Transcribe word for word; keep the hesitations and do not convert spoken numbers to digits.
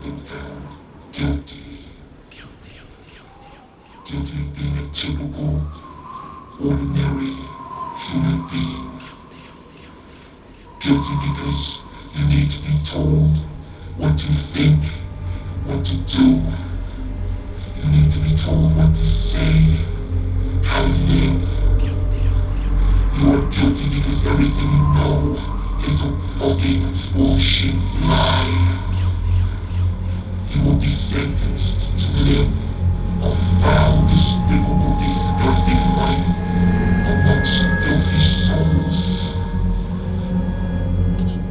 been found guilty. Guilty of being a typical, ordinary human being. Guilty because you need to be told what to think, what to do. You need to be told what to say, how to live. You are guilty because everything you know is a fucking bullshit lie. You will be sentenced to live a foul, despicable, disgusting life amongst filthy souls.